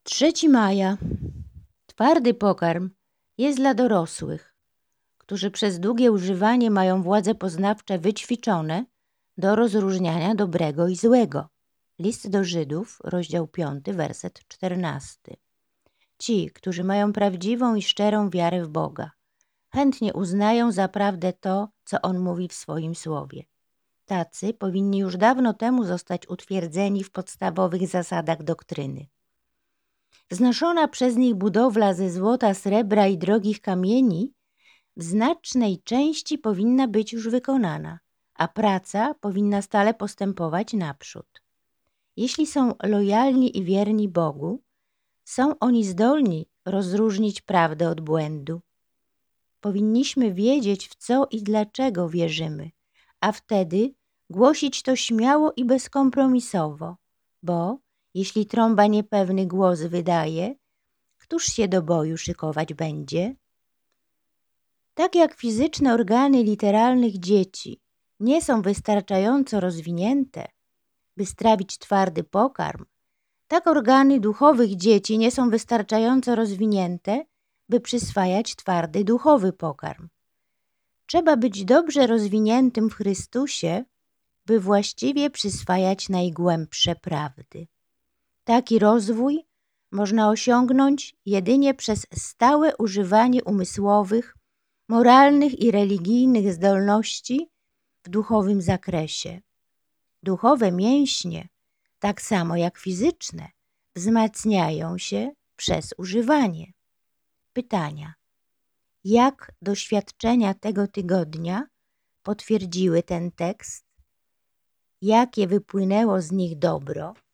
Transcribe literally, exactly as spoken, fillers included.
trzeciego maja. Twardy pokarm jest dla dorosłych, którzy przez długie używanie mają władze poznawcze wyćwiczone do rozróżniania dobrego i złego. List do Żydów, rozdział piąty, werset czternasty. Ci, którzy mają prawdziwą i szczerą wiarę w Boga, chętnie uznają za prawdę to, co On mówi w swoim słowie. Tacy powinni już dawno temu zostać utwierdzeni w podstawowych zasadach doktryny. Wznoszona przez nich budowla ze złota, srebra i drogich kamieni w znacznej części powinna być już wykonana, a praca powinna stale postępować naprzód. Jeśli są lojalni i wierni Bogu, są oni zdolni rozróżnić prawdę od błędu. Powinniśmy wiedzieć, w co i dlaczego wierzymy, a wtedy głosić to śmiało i bezkompromisowo, bo jeśli trąba niepewny głos wydaje, któż się do boju szykować będzie? Tak jak fizyczne organy literalnych dzieci nie są wystarczająco rozwinięte, by strawić twardy pokarm, tak organy duchowych dzieci nie są wystarczająco rozwinięte, by przyswajać twardy duchowy pokarm. Trzeba być dobrze rozwiniętym w Chrystusie, by właściwie przyswajać najgłębsze prawdy. Taki rozwój można osiągnąć jedynie przez stałe używanie umysłowych, moralnych i religijnych zdolności w duchowym zakresie. Duchowe mięśnie, tak samo jak fizyczne, wzmacniają się przez używanie. Pytania. Jak doświadczenia tego tygodnia potwierdziły ten tekst? Jakie wypłynęło z nich dobro?